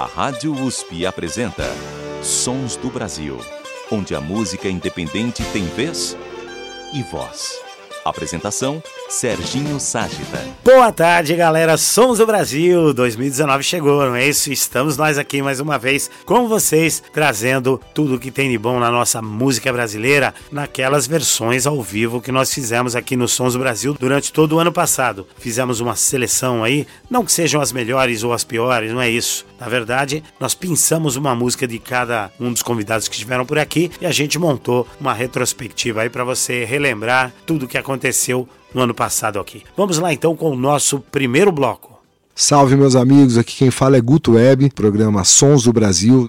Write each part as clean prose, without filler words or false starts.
A Rádio USP apresenta Sons do Brasil, onde a música independente tem vez e voz. Apresentação, Serginho Ságita. Boa tarde, galera. Sons do Brasil 2019 chegou, não é isso? Estamos nós aqui mais uma vez com vocês, trazendo tudo o que tem de bom na nossa música brasileira, naquelas versões ao vivo que nós fizemos aqui no Sons do Brasil durante todo o ano passado. Fizemos uma seleção aí, não que sejam as melhores ou as piores, não é isso. Na verdade, nós pensamos uma música de cada um dos convidados que estiveram por aqui e a gente montou uma retrospectiva aí para você relembrar tudo o que aconteceu no ano passado aqui. Vamos lá então com o nosso primeiro bloco. Salve, meus amigos, aqui quem fala é Guto Web, programa Sons do Brasil.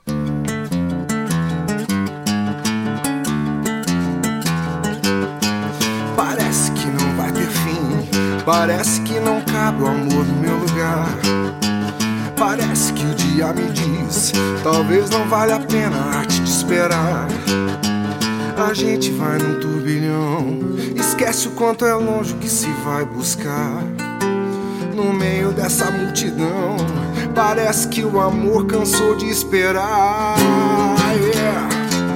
Parece que não vai ter fim, parece que não cabe o amor no meu lugar. Parece que o dia me diz, talvez não vale a pena a arte de esperar. A gente vai num turbilhão, esquece o quanto é longe o que se vai buscar. No meio dessa multidão, parece que o amor cansou de esperar. Yeah.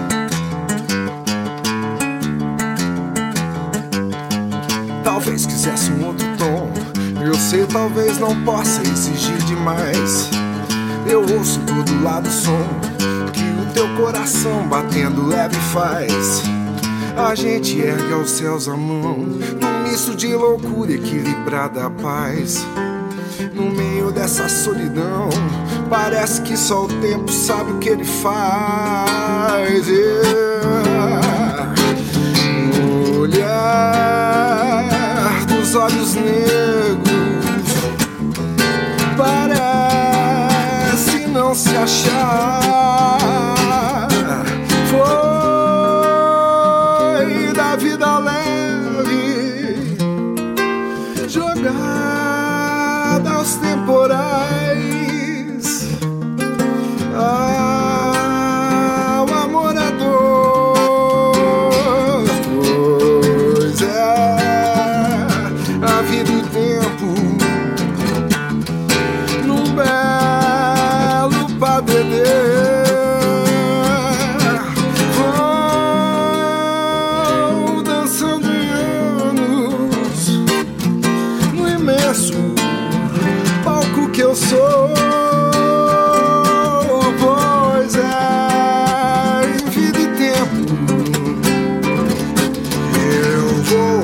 Talvez quisesse um outro tom, eu sei, talvez não possa exigir demais. Eu ouço todo lado o som que o teu coração batendo leve faz. A gente ergue aos céus a mão, num misto de loucura equilibrada a paz. No meio dessa solidão, parece que só o tempo sabe o que ele faz. Yeah. No olhar dos olhos negros, parece não se achar. Foi da vida leve, jogada aos temporais. Ah, o amor é dor, pois é a vida e o tempo num belo padedê. Vou dançando em anos no imenso palco que eu sou. Pois é, em vida e tempo eu vou.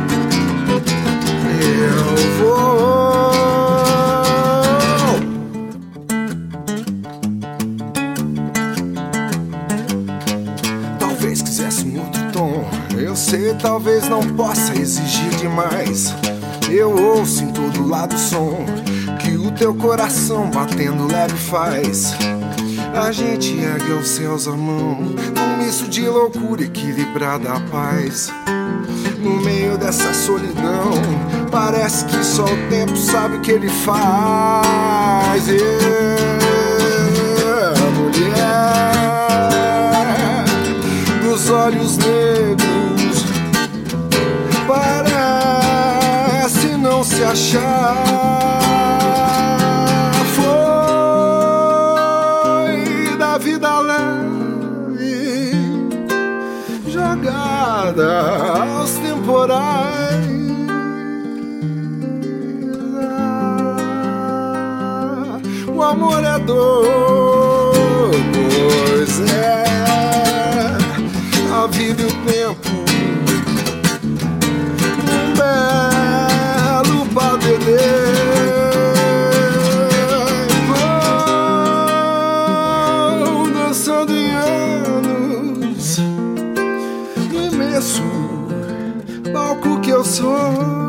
Talvez quisesse um outro tom, eu sei, talvez não possa exigir demais. Eu ouço em todo lado o som que o teu coração batendo leve faz. A gente ergue aos céus a mão, num misto de loucura equilibrada a paz. No meio dessa solidão, parece que só o tempo sabe o que ele faz. Yeah. Mulher dos olhos negros, parece não se achar. Foi da vida leve, jogada aos temporais. Ah, o amor é dor, pois é a vida e o tempo num belo padedê. Vou dançando em anos no imenso palco que eu sou.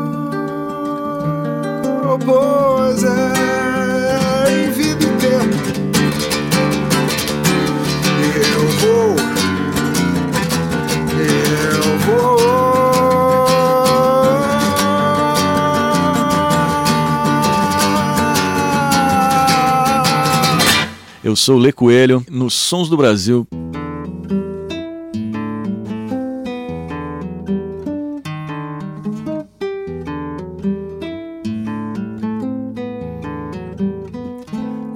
Pois é, em vida e tempo eu vou. Eu sou o Lê Coelho, nos Sons do Brasil.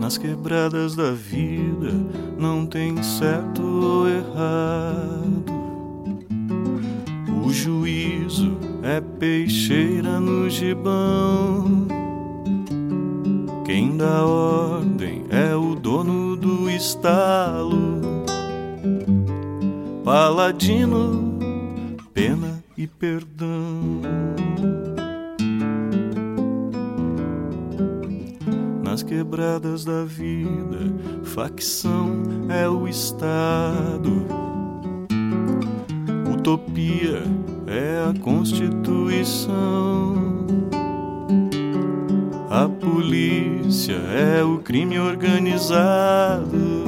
Nas quebradas da vida não tem certo ou errado. O juízo é peixeira no gibão. Quem dá ordem é o dono do estalo. Paladino, pena e perdão. Nas quebradas da vida, facção é o Estado. Utopia é a Constituição. A polícia é o crime organizado.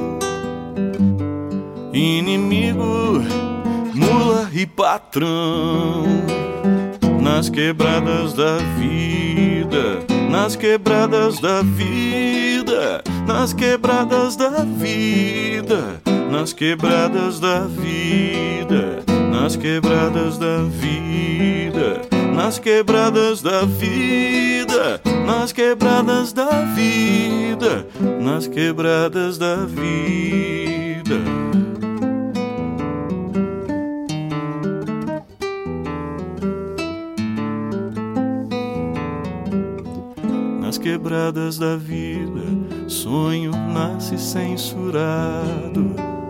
Inimigo, mula e patrão. Nas quebradas da vida, nas quebradas da vida, nas quebradas da vida, nas quebradas da vida, nas quebradas da vida, nas quebradas da vida, nas quebradas da vida, nas quebradas da vida. Nas quebradas da vida, sonho nasce censurado.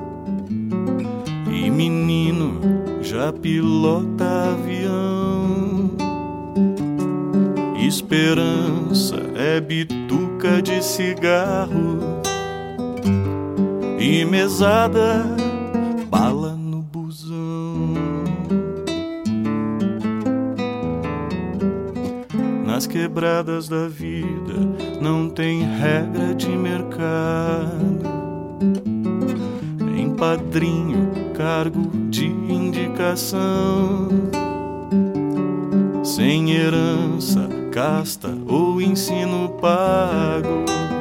E menino já pilota avião. Esperança é bituca de cigarro. E mesada, bala no busão. Nas quebradas da vida não tem regra de mercado. Nem padrinho, cargo de indicação. Sem herança, casta ou ensino pago.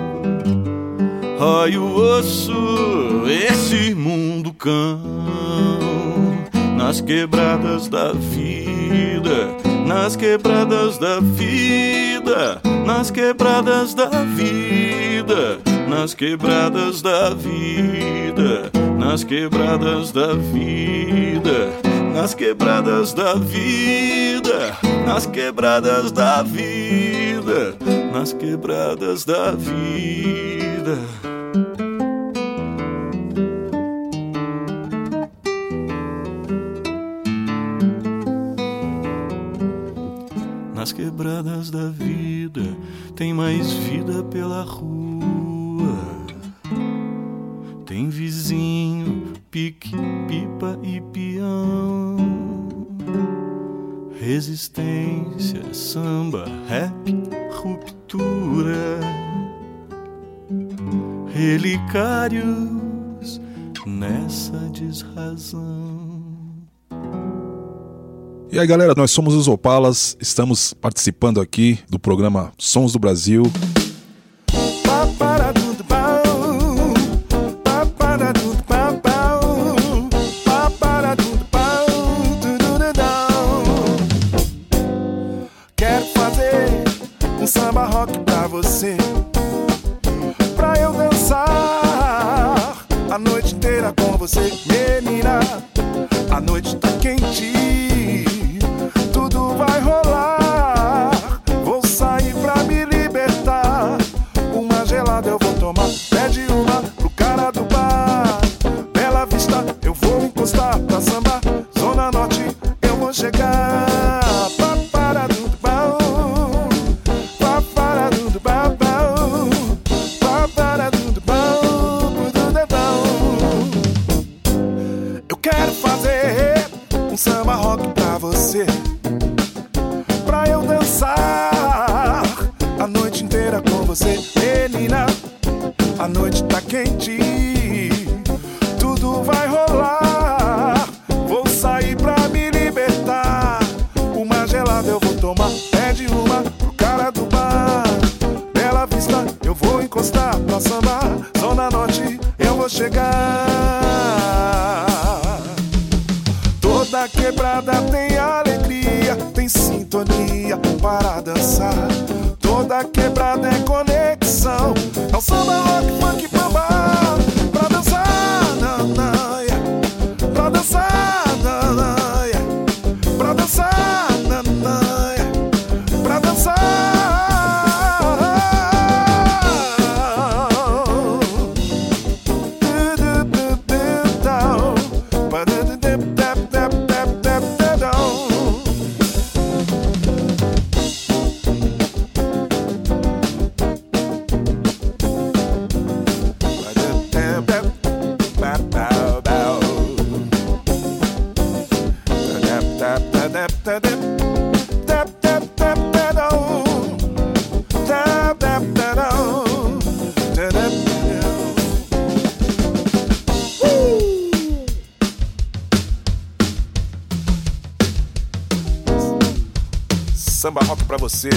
Rói o osso, esse mundo cão. Nas quebradas da vida, nas quebradas da vida, nas quebradas da vida, nas quebradas da vida, nas quebradas da vida, nas quebradas da vida, nas quebradas da vida, nas quebradas da vida. Nas quebradas da vida tem mais vida pela rua. Tem vizinho, pique, pipa e peão. Resistência, samba, rap, ruptura. Relicários nessa desrazão. E aí galera, nós somos os Opalas, estamos participando aqui do programa Sons do Brasil. Quero fazer um samba rock pra você, pra eu dançar a noite inteira com você, menina. A noite tá quente, tudo vai rolar. Vou sair pra me libertar. Uma gelada eu vou tomar, pede uma pro cara do bar. Bela Vista eu vou encostar pra sambar. Zona Norte eu vou chegar. Eu quero fazer um samba rock pra você, pra eu dançar a noite inteira com você, menina. A noite tá quente, tudo vai rolar. Vou sair pra me libertar. Uma gelada eu vou tomar, pede uma pro cara do bar. Bela Vista eu vou encostar pra sambar. Zona Norte eu vou chegar. Toda quebrada tem alegria, tem sintonia para dançar. Toda quebrada é conexão, É o samba, rock, funk, bamba, pra dançar, na, na, yeah. Pra dançar, na, na, yeah. Pra dançar, na, na, yeah. Pra dançar. Samba rock pra você.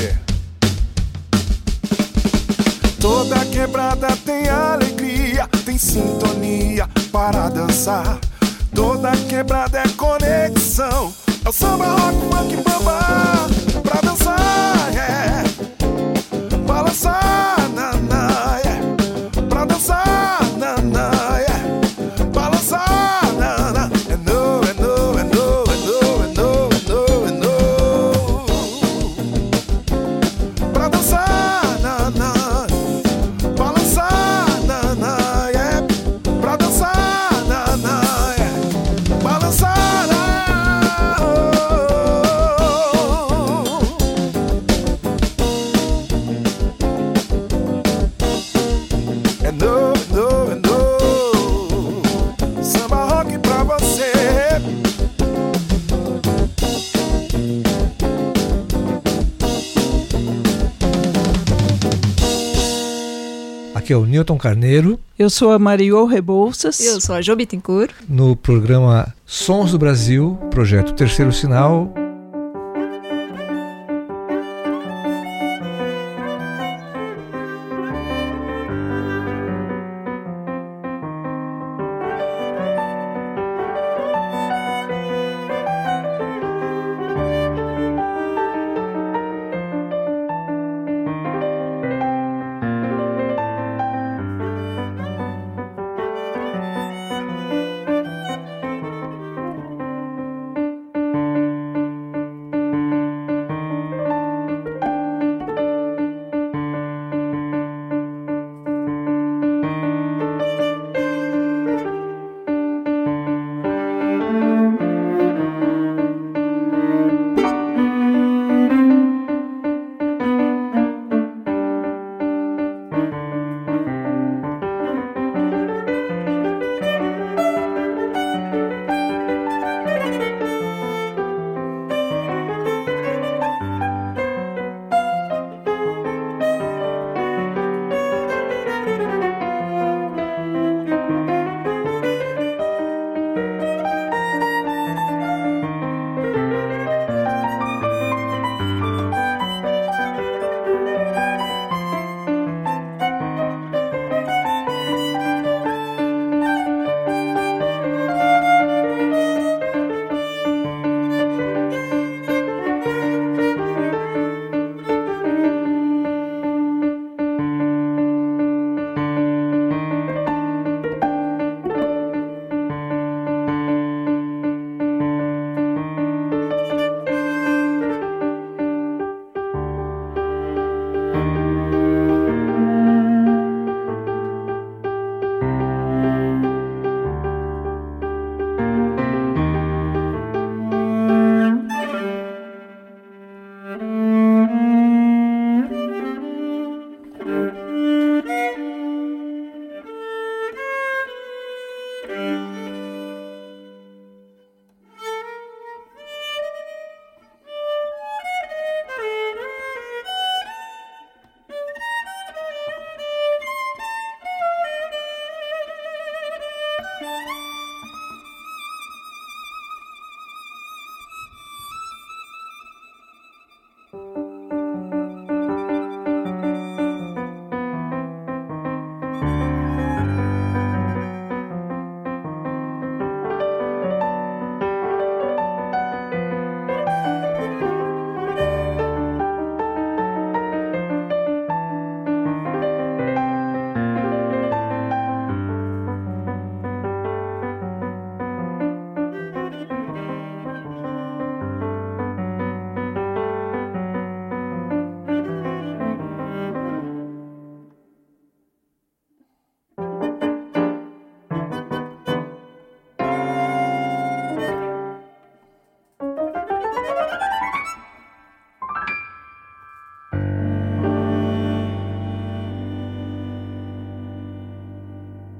Toda quebrada tem alegria, tem sintonia para dançar. Toda quebrada é conexão. É o samba rock, funk, bamba, pra dançar, yeah. Balançar, na, na, yeah. Pra dançar, na, na, yeah. Balançar, na, na. É no, é no, é no, é no, é no, é no, é no. Pra dançar, na, na. Balançar, na, na, yeah. Pra dançar, na, na, yeah. Balançar, na. É no, no, é no. Samba rock pra você. Aqui é o Newton Carneiro, Eu sou a Mariô Rebouças. Eu sou a Jo Bittencourt. no programa Sons do Brasil, projeto Terceiro Sinal.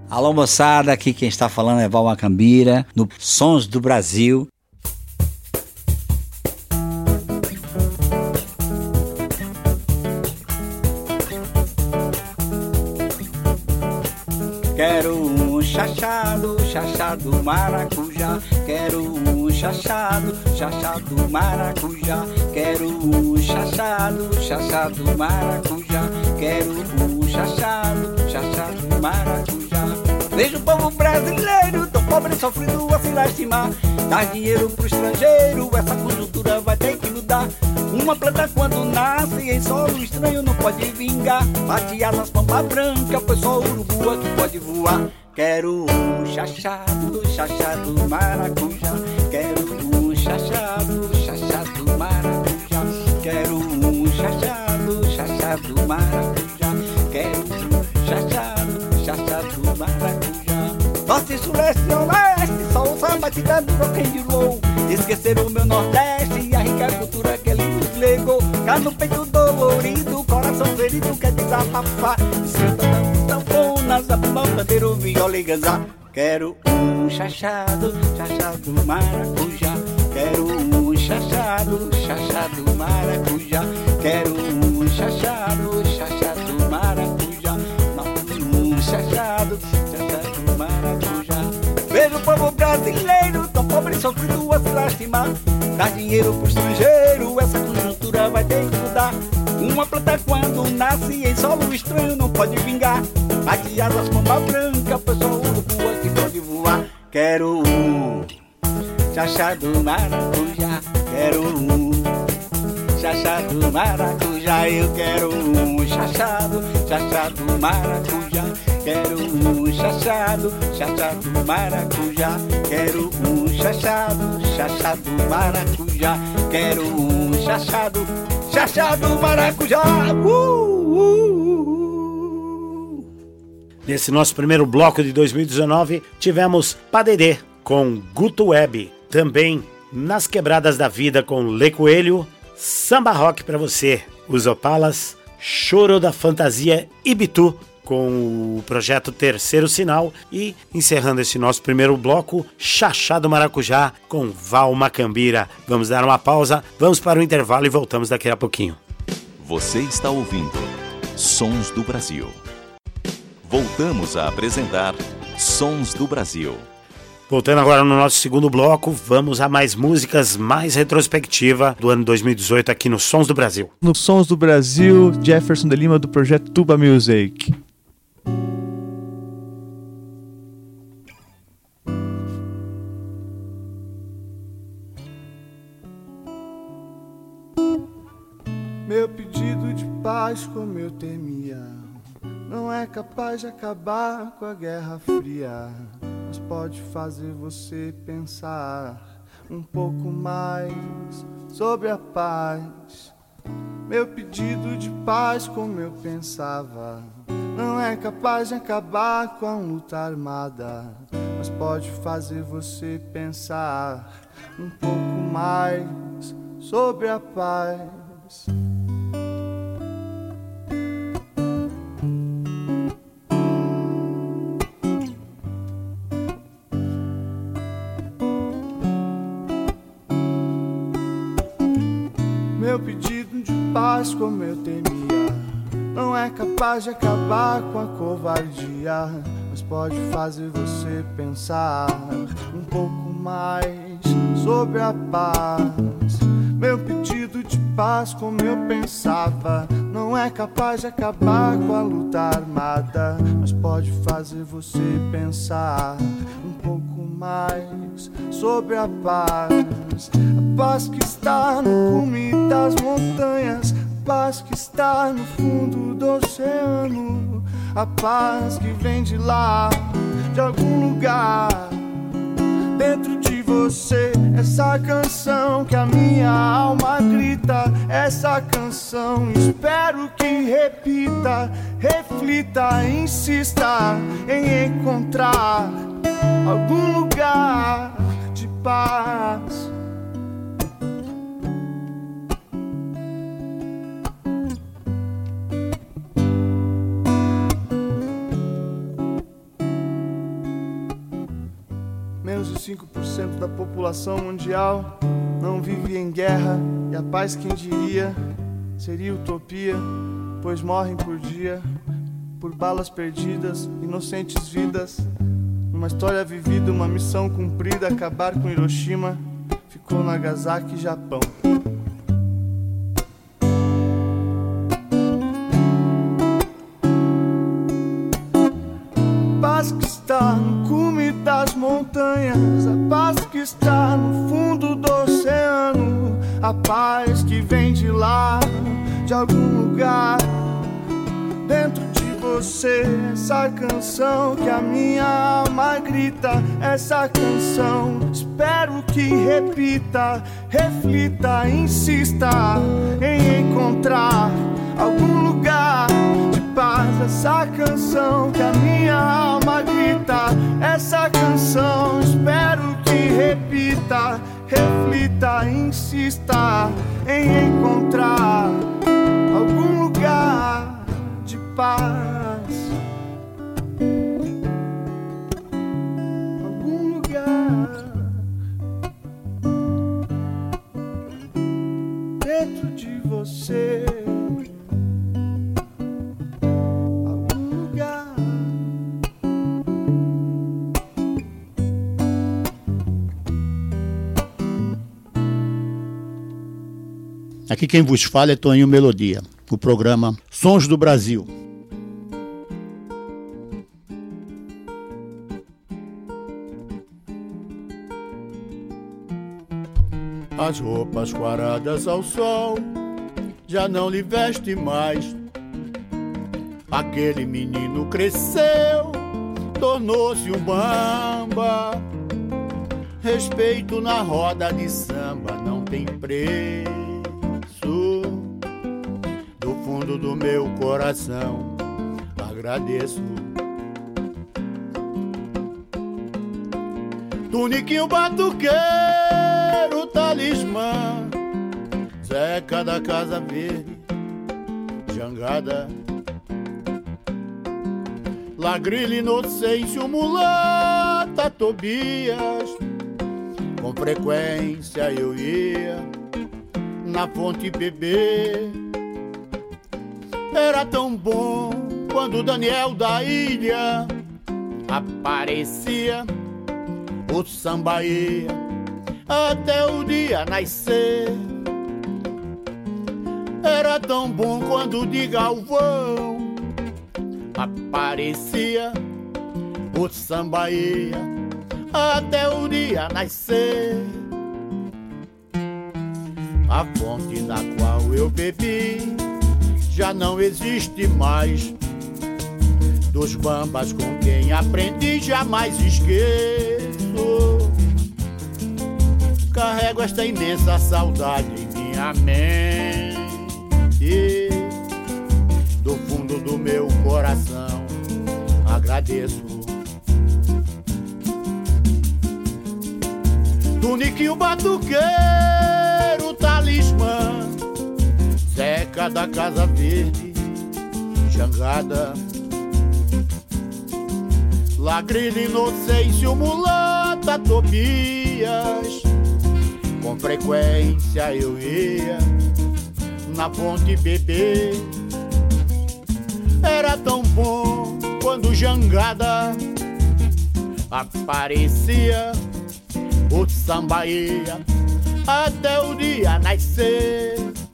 Alô moçada, aqui quem está falando é Val Macambira, no Sons do Brasil. Quero um chachado, chachado maracujá. Quero um chachado, chachado maracujá. Quero um chachado, chachado maracujá. Quero um chachado, chachado maracujá. Vejo o povo brasileiro tão pobre e sofrido a se lastimar. Dar dinheiro pro estrangeiro, essa conjuntura vai ter que mudar. Uma planta quando nasce em solo estranho não pode vingar. Bate asas pampa branca, pois só o urubu aqui pode voar. Quero um chachado, chachado maracujá. Quero um chachado, chachado maracujá. Quero um chachado, chachado maracujá. Quero um chachado, chachado maracujá. Norte, sul, leste e oeste, só o samba te dando rock and roll. Esquecer o meu nordeste e a rica cultura que ele nos legou. Cá no peito dolorido, coração ferido quer desabafar. Senta sanfonas, abumba, pandeiro, viola e ganzá. Quero um chachado, chachado maracujá. Quero um chachado, chachado maracujá. Quero um chachado, chachado maracujá. Um chachado, chachado maracujá. Vejo o povo brasileiro tão pobre e sofrido a se lastimar. Dar dinheiro pro estrangeiro, essa conjuntura vai ter que mudar. Uma planta quando nasce em solo estranho não pode vingar. Bate asas pomba branca, pessoal urubu aqui pode voar. Quero um chachado maracujá. Quero um chachado maracujá. Eu quero um chachado, chachado maracujá. Quero um chachado, chachado maracujá. Quero um chachado, chachado maracujá. Quero um chachado, chachado maracujá. Nesse nosso primeiro bloco de 2019, tivemos Padedê com Guto Web. Também Nas Quebradas da Vida com Lê Coelho. Samba Rock pra você, Os Opalas. Choro da Fantasia Ibitu com o projeto Terceiro Sinal. E encerrando esse nosso primeiro bloco, Chachado Maracujá com Val Macambira. Vamos dar uma pausa, vamos para o intervalo e voltamos daqui a pouquinho. Você está ouvindo Sons do Brasil. Voltamos a apresentar Sons do Brasil. Voltando agora no nosso segundo bloco, vamos a mais músicas, mais retrospectiva do ano 2018 aqui no Sons do Brasil. No Sons do Brasil, Jefferson de Lima do projeto Tuba Music. Meu pedido de paz, como eu temia, não é capaz de acabar com a Guerra Fria, mas pode fazer você pensar um pouco mais sobre a paz. Meu pedido de paz, como eu pensava, não é capaz de acabar com a luta armada, mas pode fazer você pensar um pouco mais sobre a paz. Meu pedido de paz, como eu temia, não é capaz de acabar com a covardia, mas pode fazer você pensar um pouco mais sobre a paz. Meu pedido de paz, como eu pensava, não é capaz de acabar com a luta armada, mas pode fazer você pensar um pouco mais sobre a paz. A paz que está no cume das montanhas, a paz que está no fundo do oceano, a paz que vem de lá, de algum lugar dentro de você. Essa canção que a minha alma grita, essa canção espero que repita, reflita, insista em encontrar algum lugar de paz. 95% da população mundial não vive em guerra, e a paz, quem diria, seria utopia, pois morrem por dia, por balas perdidas, inocentes vidas. Uma história vivida, uma missão cumprida, acabar com Hiroshima, ficou Nagasaki, Japão. Paz que está no cume das montanhas, a paz que está no fundo do oceano, a paz que vem de lá, de algum lugar dentro de você. Essa canção que a minha alma grita, essa canção espero que repita, reflita, insista em encontrar algum lugar de paz. Essa canção que a minha alma grita, essa canção espero que repita, reflita, insista em encontrar algum lugar de paz, algum lugar dentro de você. Aqui quem vos fala é Toninho Melodia, o programa Sons do Brasil. As roupas quaradas ao sol já não lhe veste mais. Aquele menino cresceu, tornou-se um bamba. Respeito na roda de samba não tem preço. Do fundo do meu coração agradeço. Tuniquinho batuqueiro, talismã, Zeca da Casa Verde, Jangada, Lagrilha, Inocêncio, Mulata, Tobias. Com frequência eu ia na fonte beber. Era tão bom quando Daniel da Ilha aparecia. O samba ia até o dia nascer. Era tão bom quando de Galvão aparecia. O samba ia até o dia nascer. A fonte na qual eu bebi já não existe mais. Dos bambas com quem aprendi jamais esqueço. Carrego esta imensa saudade em minha mente. Do fundo do meu coração agradeço. Tuniquinho batuqueiro, talismã, Zeca da Casa Verde, Jangada, Lagrilha, Inocêncio, Mulata, Tobias. Com frequência eu ia na fonte beber. Era tão bom quando Jangada aparecia. O samba ia até o dia nascer.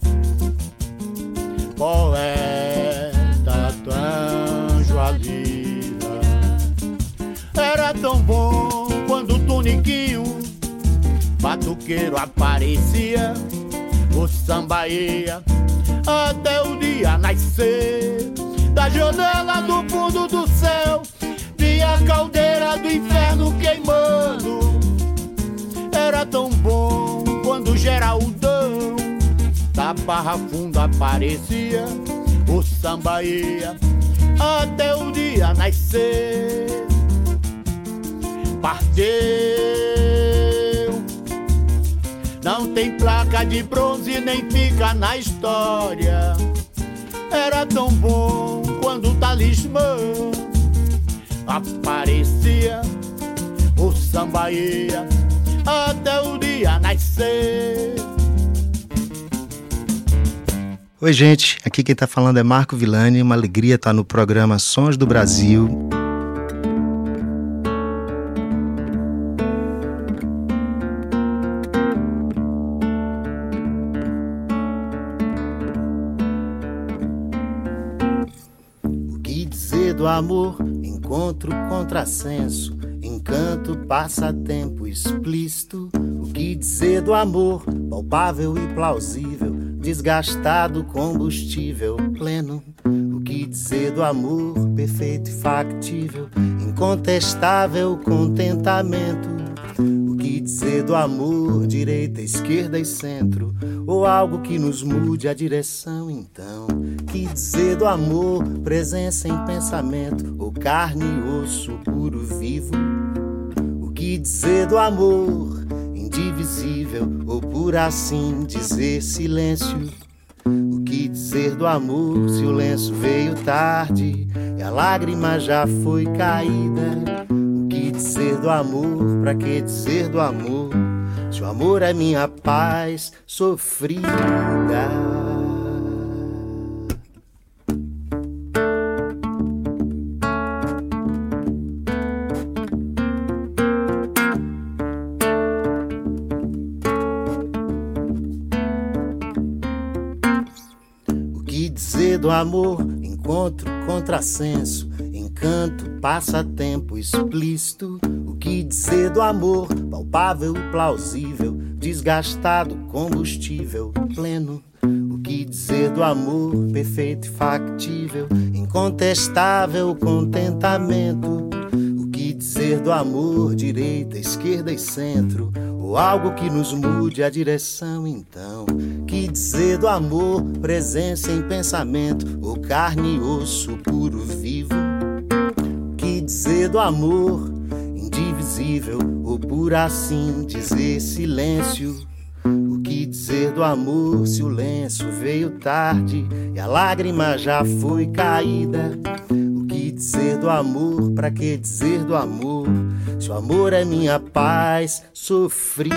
Poeta Tanjo Alira. Era tão bom quando o Tuniquinho batuqueiro aparecia. O samba ia até o dia nascer. Da janela do fundo do céu vinha a caldeira do inferno queimando. Era tão bom quando Geraldão da Barra Funda aparecia. O samba ia até o dia nascer. Parteu, não tem placa de bronze nem fica na história. Era tão bom quando o talismã aparecia. O sambaia até o dia nascer. Oi gente, aqui quem tá falando é Marco Villani, uma alegria estar no programa Sons do Brasil. O que dizer do amor? Encontro, contrassenso, encanto, passatempo explícito. O que dizer do amor? Palpável e plausível, desgastado, combustível pleno. O que dizer do amor? Perfeito e factível, incontestável contentamento. O que dizer do amor? Direita, esquerda e centro, ou algo que nos mude a direção então. Que dizer do amor? Presença em pensamento, ou carne e osso puro vivo. O que dizer do amor? Indivisível, ou por assim dizer silêncio. O que dizer do amor se o lenço veio tarde e a lágrima já foi caída? O que dizer do amor? Pra que dizer do amor se o amor é minha paz sofrida? Do amor, encontro, contrassenso, encanto, passatempo explícito. O que dizer do amor? Palpável e plausível, desgastado, combustível pleno. O que dizer do amor? Perfeito e factível, incontestável contentamento. O que dizer do amor? Direita, esquerda e centro, ou algo que nos mude a direção então. Que dizer do amor? Presença em pensamento, ou carne e osso puro vivo. Que dizer do amor? Indivisível, ou por assim dizer silêncio. O que dizer do amor se o lenço veio tarde e a lágrima já foi caída? O que dizer do amor? Pra que dizer do amor se o amor é minha paz sofrida?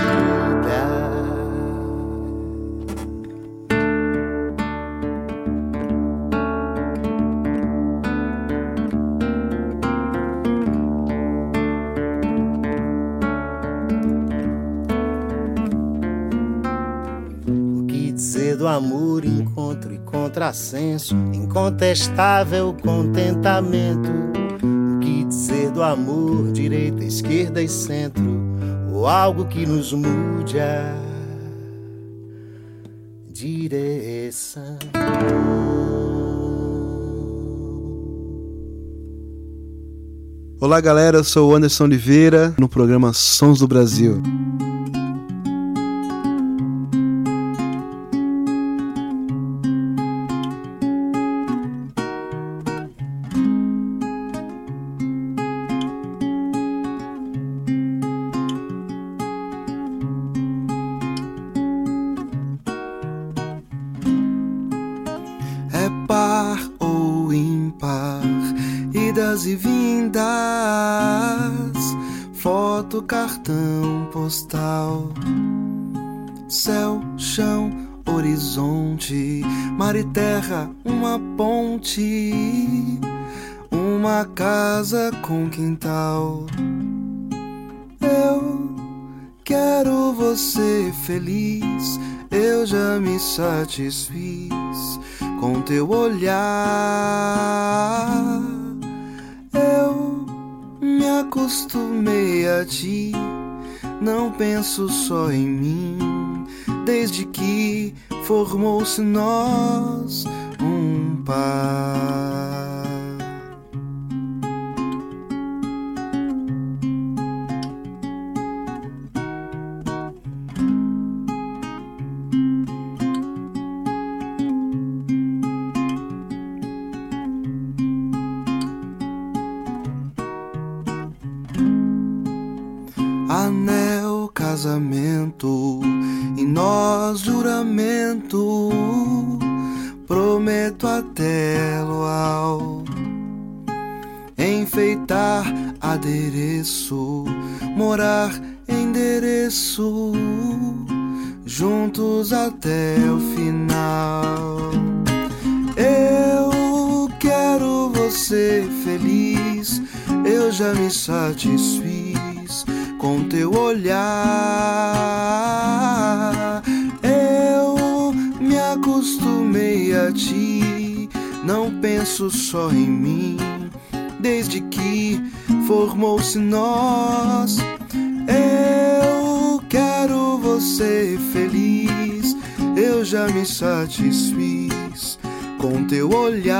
Do amor, encontro e contrassenso, incontestável contentamento. O que dizer do amor? Direita, esquerda e centro, ou algo que nos mude a direção. Olá galera, eu sou o Anderson Oliveira, no programa Sons do Brasil. E vindas, foto, cartão postal, céu, chão, horizonte, mar e terra, uma ponte, uma casa com quintal. Eu quero você feliz, eu já me satisfiz com teu olhar. Eu me acostumei a ti, não penso só em mim, desde que formou-se nós um par. Anel, casamento, e nós juramento, prometo até luau enfeitar adereço, morar endereço, juntos até o final. Eu quero você feliz, eu já me satisfiz com teu olhar. Eu me acostumei a ti, não penso só em mim, desde que formou-se nós. Eu quero você feliz, eu já me satisfiz com teu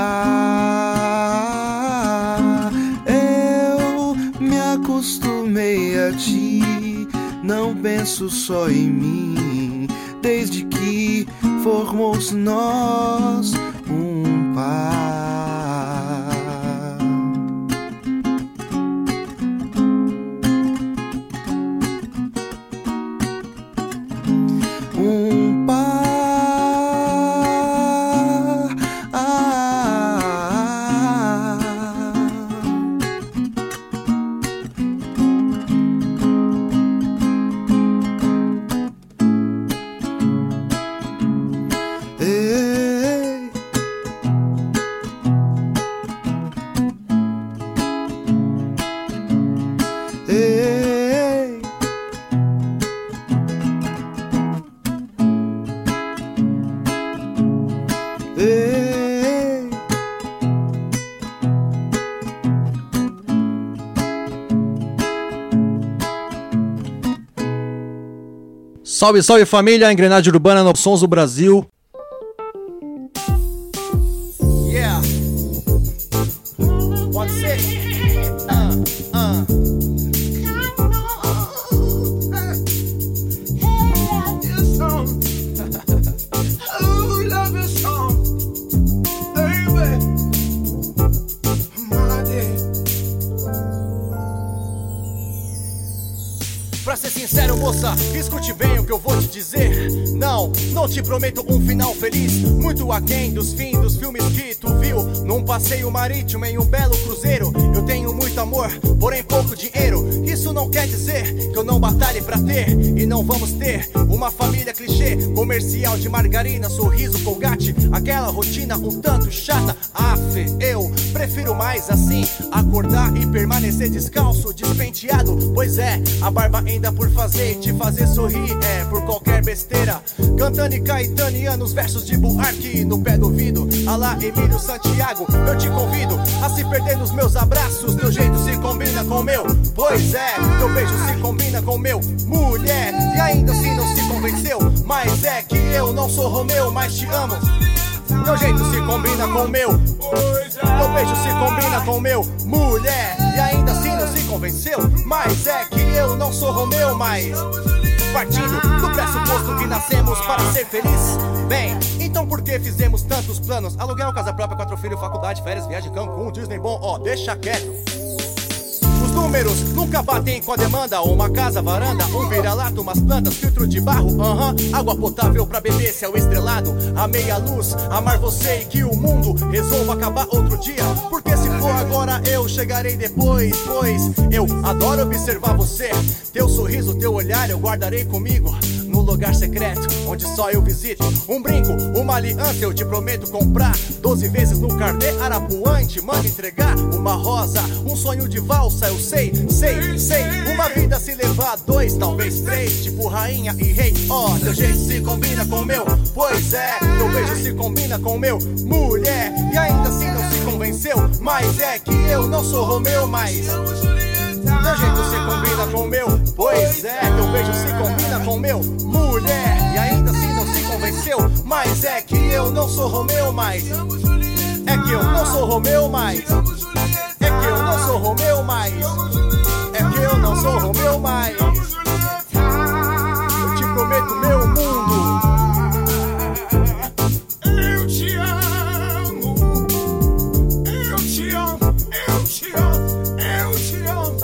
olhar. Eu me acostumei a ti, não penso só em mim, desde que formou-se nós um par. Um par. Salve, salve família, Engrenagem Urbana no Sons do Brasil. Yeah. Pode ser. Pra ser sincero, moça, escute bem o que eu vou te dizer. Não te prometo um final feliz, muito aquém dos fins dos filmes que tu viu num passeio marítimo em um belo cruzeiro. Eu tenho muito amor, porém pouco dinheiro. Isso não quer dizer que eu não batalhe pra ter, e não vamos ter uma família clichê, comercial de margarina, sorriso, colgate, aquela rotina um tanto chata. Eu prefiro mais assim, acordar e permanecer descalço, despenteado. Pois é, a barba ainda por fazer e te fazer sorrir, por qualquer besteira. Cantando e Caetano os versos de Buarque no pé do ouvido. Alá Emílio Santiago, eu te convido a se perder nos meus abraços. Teu jeito se combina com o meu, pois é, teu beijo se combina com o meu. Mulher, e ainda assim não se convenceu, mas é que eu não sou Romeu, mas te amo. Teu jeito se combina com o meu, teu beijo se combina com o meu. Mulher, e ainda assim não se convenceu, mas é que eu não sou Romeu, mas partindo do pressuposto que nascemos para ser feliz. Bem, então por que fizemos tantos planos? Aluguel, casa própria, 4 filhos, faculdade, férias, viagem, Cancún, Disney, bom, deixa quieto. Os números nunca batem com a demanda. Uma casa, varanda, um vira-lata, umas plantas, filtro de barro, água potável pra beber, céu estrelado, a meia luz, amar você e que o mundo resolva acabar outro dia. Porque se for agora eu chegarei depois, pois eu adoro observar você. Teu sorriso, teu olhar eu guardarei comigo num lugar secreto onde só eu visito. Um brinco, uma aliança eu te prometo comprar 12 vezes no carnê Arapuã, te mando entregar uma rosa, um sonho de valsa. Eu sei, uma vida se levar a 2, talvez 3, tipo rainha e rei. Teu jeito se combina com o meu, pois é, teu beijo se combina com o meu. Mulher, e ainda assim não se convenceu, mas é que eu não sou Romeu, mas teu jeito se combina com o meu, pois é, teu beijo se combina com o meu. Mulher, e ainda assim não se convenceu, mas é que eu não sou Romeu, mas é que eu não sou Romeu, mas é que eu não sou Romeu, mas é que eu não sou Romeu, mas eu te prometo meu mundo. Eu te amo, eu te amo, eu te amo, eu te amo.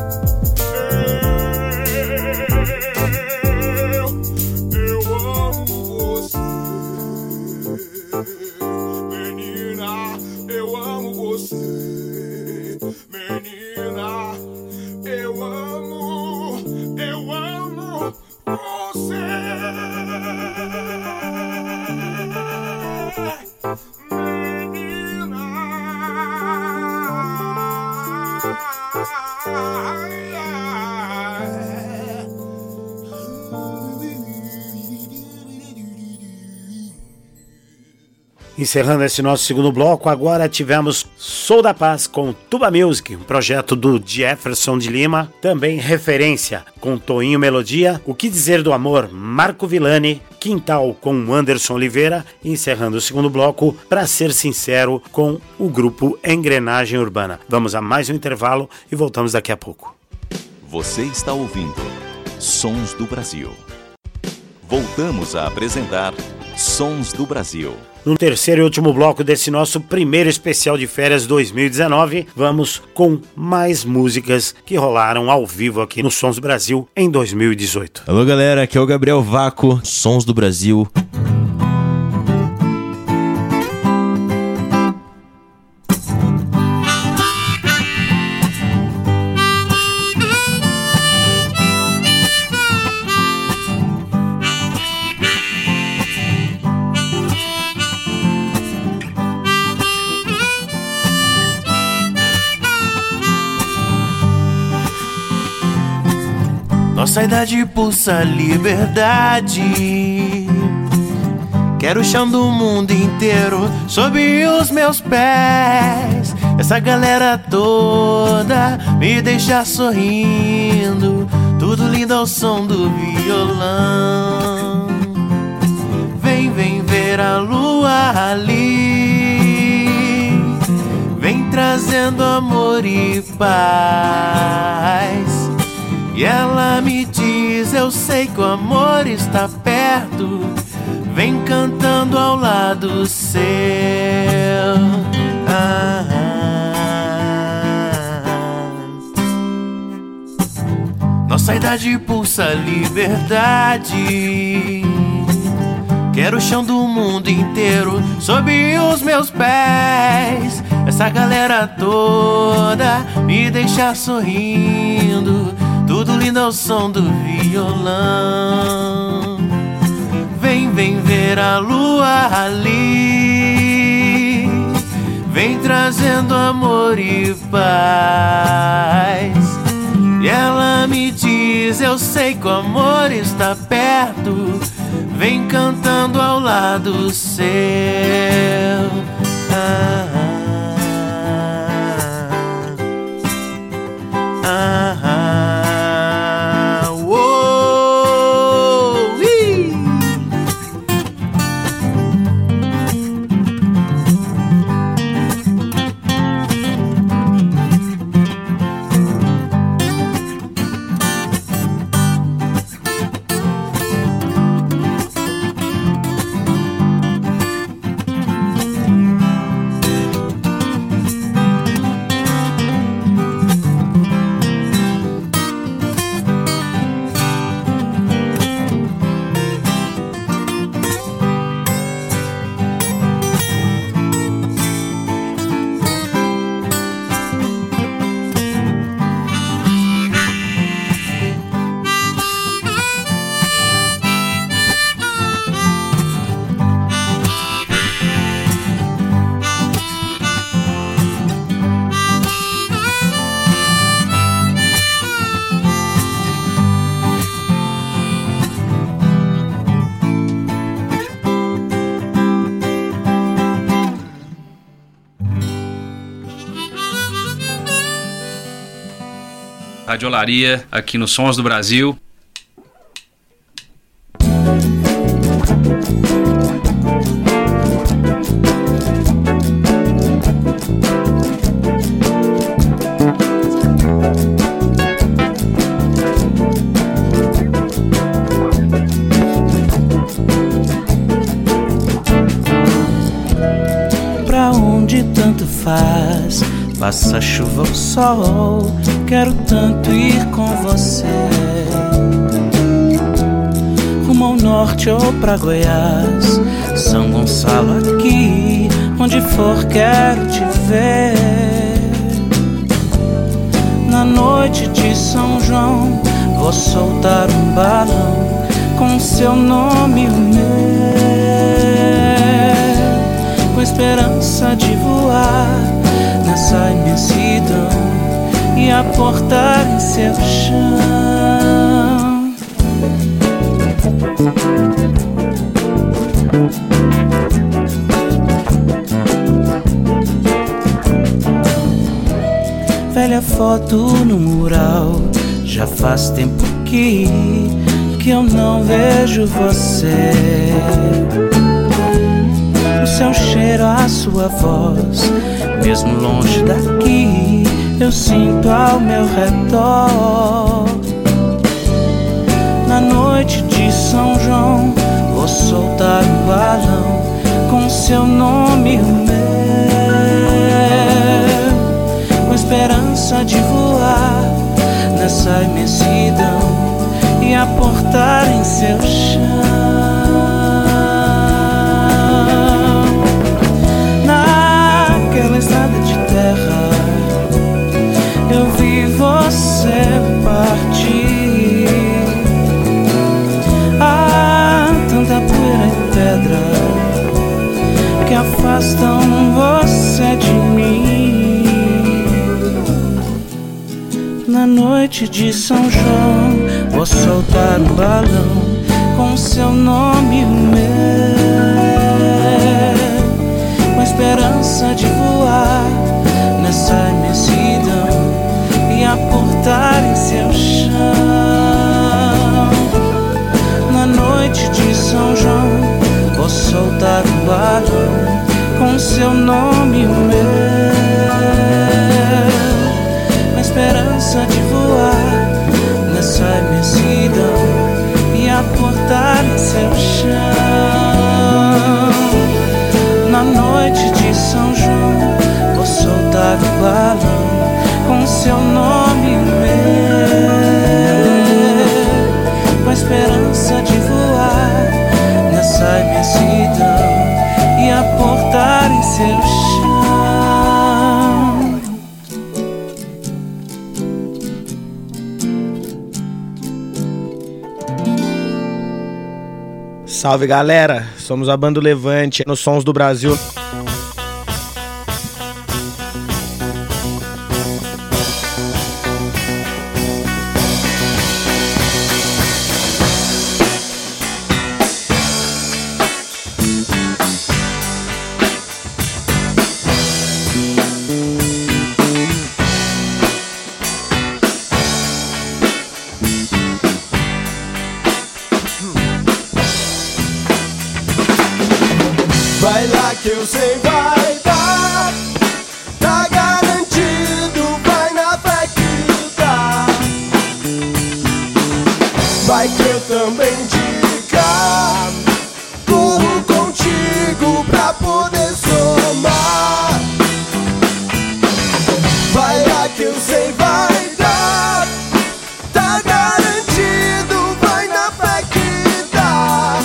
Eu amo você, menina, eu amo você, menina. Encerrando esse nosso segundo bloco, agora tivemos Sou da Paz com Tuba Music, um projeto do Jefferson de Lima, também Referência com Toinho Melodia, O Que Dizer do Amor, Marco Villani, Quintal com Anderson Oliveira, e encerrando o segundo bloco, Pra Ser Sincero, com o grupo Engrenagem Urbana. Vamos a mais um intervalo e voltamos daqui a pouco. Você está ouvindo Sons do Brasil. Voltamos a apresentar Sons do Brasil. No terceiro e último bloco desse nosso primeiro especial de férias 2019, vamos com mais músicas que rolaram ao vivo aqui no Sons do Brasil em 2018. Alô galera, aqui é o Gabriel Vaco, Sons do Brasil. Nossa idade pulsa liberdade. Quero o chão do mundo inteiro sob os meus pés. Essa galera toda me deixa sorrindo, tudo lindo ao som do violão. Vem, vem ver a lua ali, vem trazendo amor e paz. E ela me diz, eu sei que o amor está perto, vem cantando ao lado seu. Nossa idade pulsa liberdade. Quero o chão do mundo inteiro sob os meus pés. Essa galera toda me deixa sorrindo, tudo lindo ao som do violão. Vem, vem ver a lua ali, vem trazendo amor e paz. E ela me diz, eu sei que o amor está perto, vem cantando ao lado seu. Radiolaria, aqui no Sons do Brasil. Pra onde tanto faz, passa chuva ou sol, quero tanto ir com você. Rumo ao norte ou pra Goiás, São Gonçalo aqui, onde for quero te ver. Na noite de São João, vou soltar um balão com seu nome e o meu, com esperança de voar nessa imensidão e aportar em seu chão. velha foto no mural. Já faz tempo que eu não vejo você. O seu cheiro, a sua voz, mesmo longe daqui, eu sinto ao meu redor. Na noite de São João, vou soltar um balão com seu nome e o meu, com esperança de voar nessa imensidão e aportar em seu chão. Naquela estrada de terra eu vi você partir. Há tanta poeira e pedra que afastam você de mim. Na noite de São João, vou soltar um balão com seu nome e o meu, com esperança de voar nessa imensidão e aportar em seu chão. Na noite de São João, vou soltar um balão com seu nome e o meu, com esperança de voar nessa imensidão e aportar em seu chão. Na noite de São João, vou soltar um balão com seu nome e o meu, com esperança de voar nessa imensidão e aportar em seu chão. Salve galera, somos a Banda Levante nos Sons do Brasil. Vai lá que eu sei vai dar, tá garantido, vai na fé que dá. Vai que eu também diga, corro contigo pra poder somar. Vai lá que eu sei vai dar, tá garantido, vai na fé que dá.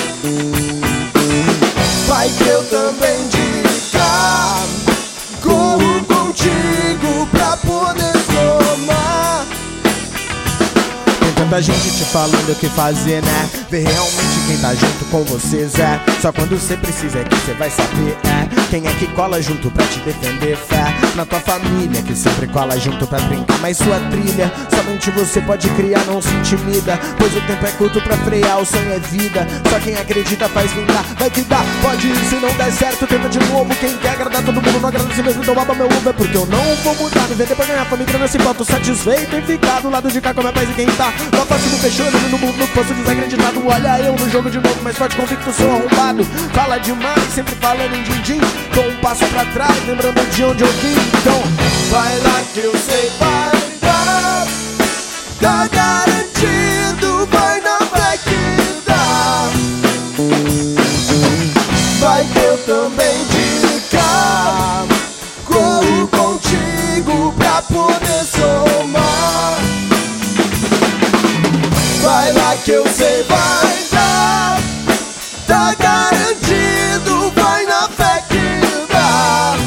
Vai que eu também diga, corro contigo pra poder somar. Tem tanta gente te falando o que fazer, né? Vê realmente quem tá junto com vocês, é. Só quando você precisa é que você vai saber, é. Quem é que cola junto pra te defender, fé. Na tua família que sempre cola junto pra brincar. Mas sua trilha, somente você pode criar, não se intimida. Pois o tempo é curto pra frear, o sonho é vida. Só quem acredita faz vingar, vai que dá, pode ir. Se não der certo, tenta de novo. Quem quer agradar todo mundo não agrada a si mesmo, então baba meu ovo. É porque eu não vou mudar, me vender pra ganhar família nesse ponto. Satisfeito em ficar do lado de cá como é paz e quem tá. Não faço no fechando, no mundo não posso desacreditado. Olha eu no jogo de novo, mais forte, convicto, sou arrombado. Fala demais, sempre falando em din-din. Dou um passo pra trás, lembrando de onde eu vim. Então, vai lá que eu sei vai dar, tá garantido, vai na fé que dá. Vai que eu também diga, corro contigo pra poder somar. Vai lá que eu sei vai dar, tá garantido, vai na fé que dá.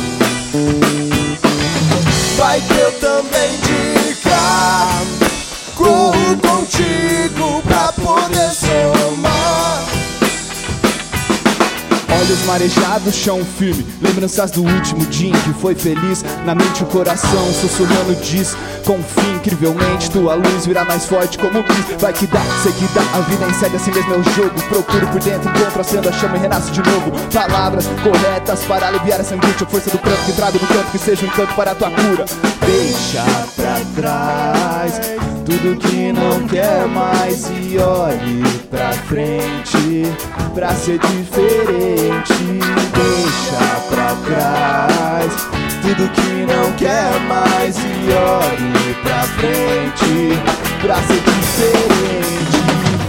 Vai que eu também diga, corro contigo pra poder somar. olhos marejado, chão firme, lembranças do último dia em que foi feliz. Na mente o coração sussurrando diz: confia, incrivelmente tua luz virá mais forte como quis. Vai que dá, sei que dá, a vida segue assim mesmo é o jogo. Procuro por dentro, encontro, acendo a chama e renasce de novo. Palavras corretas para aliviar essa angústia, força do pranto que trago no canto, que seja um encanto para a tua cura. Deixa pra trás tudo que não quer mais e olhe pra frente pra ser diferente. Deixa pra trás tudo que não quer mais e olhe pra frente pra ser diferente.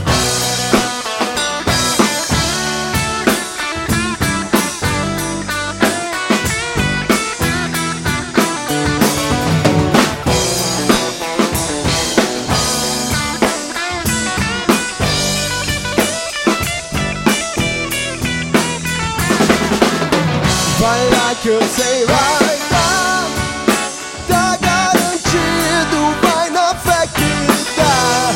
Vai lá que eu sei, vai lá, tá garantido, vai na fé que dá.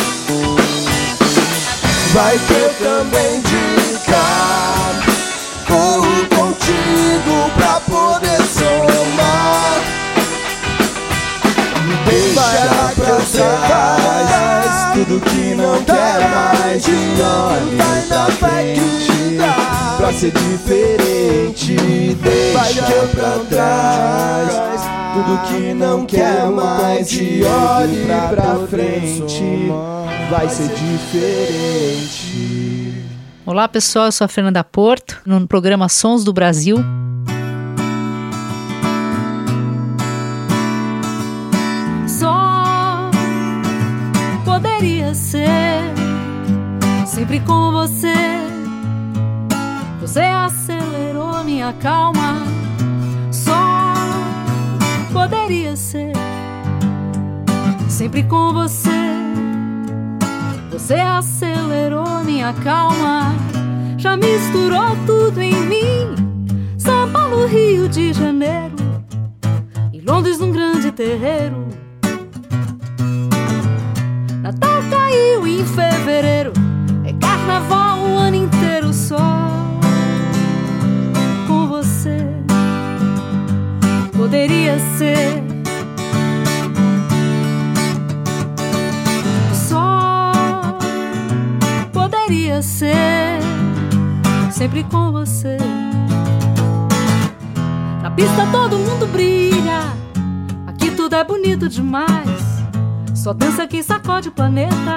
Vai que eu também dica, corro contigo pra poder somar. Deixa pra trás tudo que não quer mais e olhe pra frente pra ser diferente. Deixa pra trás tudo que não quer mais e olhe pra frente, vai ser diferente. Olá pessoal, eu sou a Fernanda Porto, no programa Sons do Brasil. Só poderia ser sempre com você. Você acelerou minha calma. Só poderia ser sempre com você. Você acelerou minha calma. Já misturou tudo em mim. São Paulo, Rio de Janeiro e Londres num grande terreiro. Natal caiu em fevereiro. É carnaval o ano inteiro só. Com você poderia ser só poderia ser sempre com você. Na pista todo mundo brilha, aqui tudo é bonito demais. Só dança quem sacode o planeta.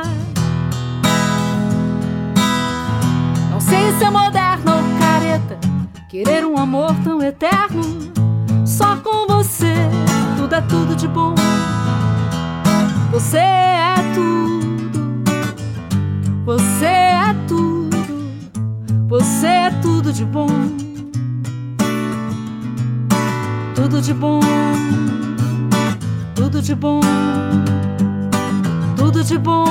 Não sei se é moderno ou careta querer um amor tão eterno. Só com você tudo é tudo de bom. Você é tudo. Você é tudo. Você é tudo de bom. Tudo de bom. Tudo de bom. Tudo de bom.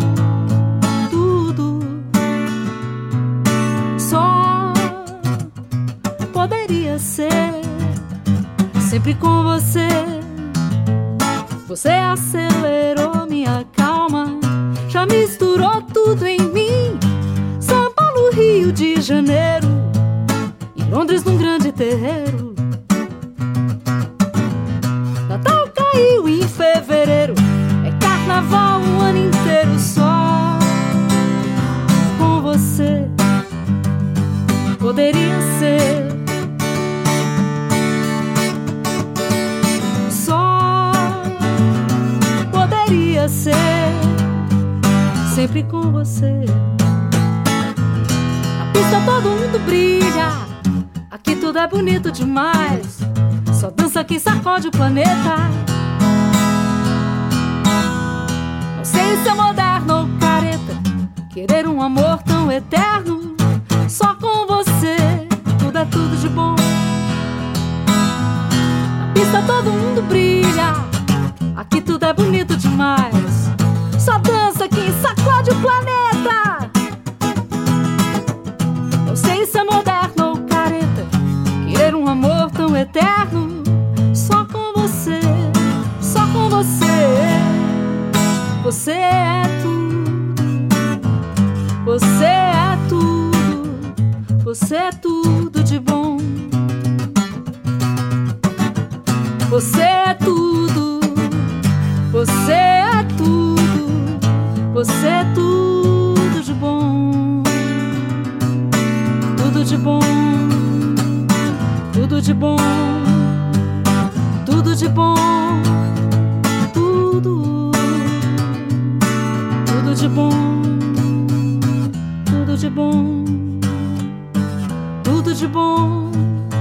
Tudo. Só poderia ser sempre com você. Você acelerou minha calma. Já misturou tudo em mim. São Paulo, Rio de Janeiro e Londres num grande terreiro. Natal caiu em fevereiro. É carnaval o ano inteiro só. Com você poderia ser ser sempre com você. Na pista todo mundo brilha, aqui tudo é bonito demais. Só dança quem sacode o planeta. Não sei se é moderno ou careta querer um amor tão eterno. Só com você tudo é tudo de bom. Na pista todo mundo brilha, aqui tudo é bonito demais. Só dança quem sacode o planeta. Não sei se é moderno ou careta querer um amor tão eterno. Só com você, só com você. Você é tudo. Você é tudo. Você é tudo. Você é tudo, você é tudo, você é tudo de bom, tudo de bom, tudo de bom, tudo de bom, tudo, tudo de bom, tudo de bom, tudo de bom,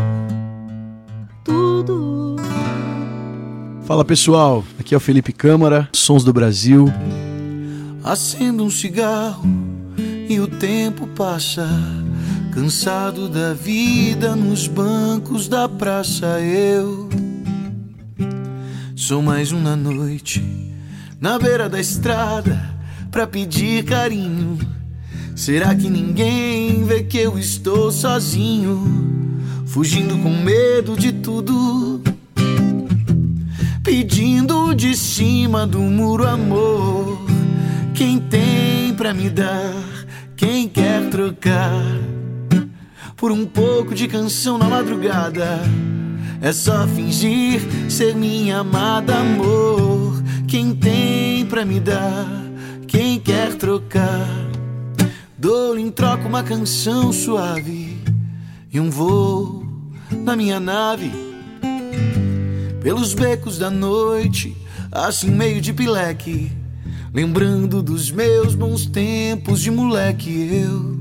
tudo. Fala pessoal, aqui é o Felipe Câmara, Sons do Brasil. Acendo um cigarro e o tempo passa, cansado da vida nos bancos da praça. Eu sou mais um na noite, na beira da estrada, pra pedir carinho. Será que ninguém vê que eu estou sozinho, fugindo com medo de tudo, pedindo de cima do muro amor? Quem tem pra me dar, quem quer trocar por um pouco de canção na madrugada? É só fingir ser minha amada, amor. Quem tem pra me dar, quem quer trocar? Dou-lhe em troca uma canção suave e um voo na minha nave pelos becos da noite, assim meio de pileque, lembrando dos meus bons tempos de moleque. Eu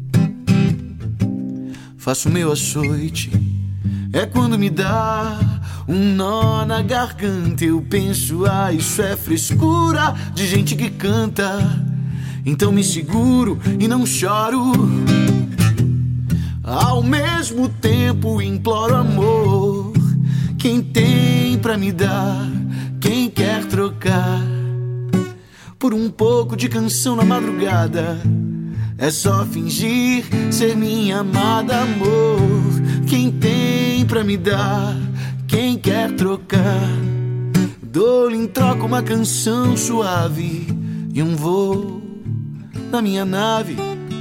faço meu açoite, é quando me dá um nó na garganta. Eu penso, isso é frescura de gente que canta. Então me seguro e não choro, ao mesmo tempo imploro amor. Quem tem pra me dar, quem quer trocar por um pouco de canção na madrugada? É só fingir ser minha amada, amor. Quem tem pra me dar, quem quer trocar? Dou-lhe em troca uma canção suave e um voo na minha nave.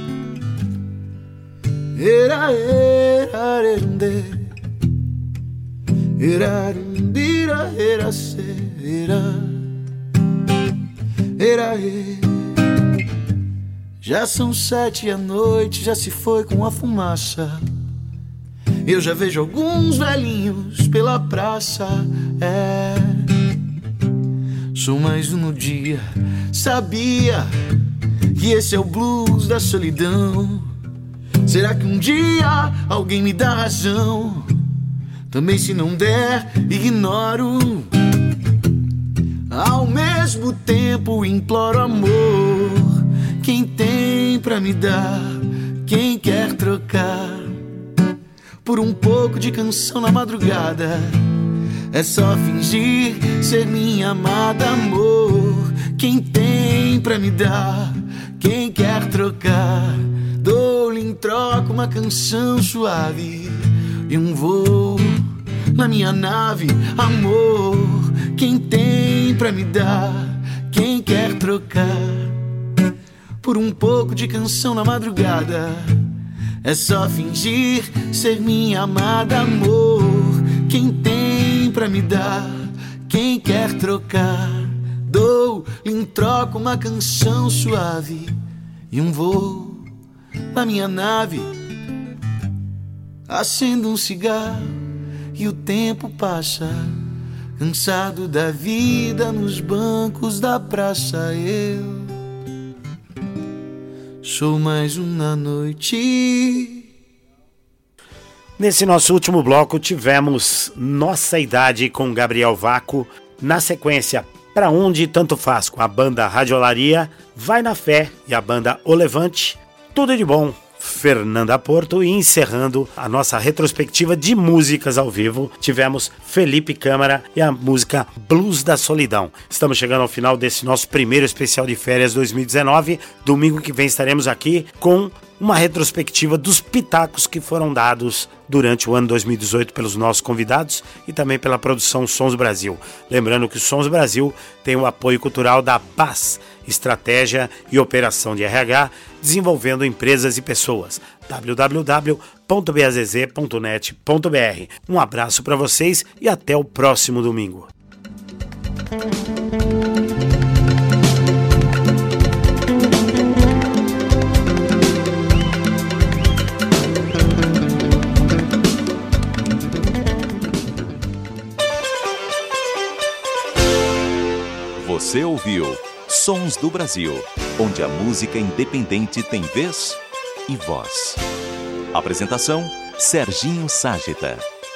Era, era, erunde, era, rundira, era, era, já são 7 da noite, já se foi com a fumaça. Eu já vejo alguns velhinhos pela praça. Sou mais um no dia, sabia que esse é o blues da solidão. Será que um dia alguém me dá razão? Também se não der, ignoro. Ao mesmo tempo imploro amor. Quem tem pra me dar, quem quer trocar por um pouco de canção na madrugada? É só fingir ser minha amada, amor. Quem tem pra me dar, quem quer trocar? Dou-lhe em troca uma canção suave e um voo na minha nave, amor. Quem tem pra me dar, quem quer trocar por um pouco de canção na madrugada? É só fingir ser minha amada, amor. Quem tem pra me dar, quem quer trocar? Dou-lhe em troca uma canção suave e um voo na minha nave. Acendo um cigarro e o tempo passa, cansado da vida nos bancos da praça. Eu sou mais um na noite. Nesse nosso último bloco tivemos Nossa Idade com Gabriel Vaco. Na sequência, Pra Onde Tanto Faz com a banda Radiolaria, Vai na Fé e a banda O Levante, Tudo de Bom, Fernanda Porto. E encerrando a nossa retrospectiva de músicas ao vivo, tivemos Felipe Câmara e a música Blues da Solidão. Estamos chegando ao final desse nosso primeiro especial de férias 2019. Domingo que vem estaremos aqui com uma retrospectiva dos pitacos que foram dados durante o ano 2018 pelos nossos convidados e também pela produção Sons Brasil. Lembrando que o Sons Brasil tem o apoio cultural da PAS, Estratégia e Operação de RH, desenvolvendo empresas e pessoas. www.pas.com.br. www.bazz.net.br. Um abraço para vocês e até o próximo domingo. Você ouviu Sons do Brasil, onde a música independente tem vez e voz. Apresentação: Serginho Ságeta.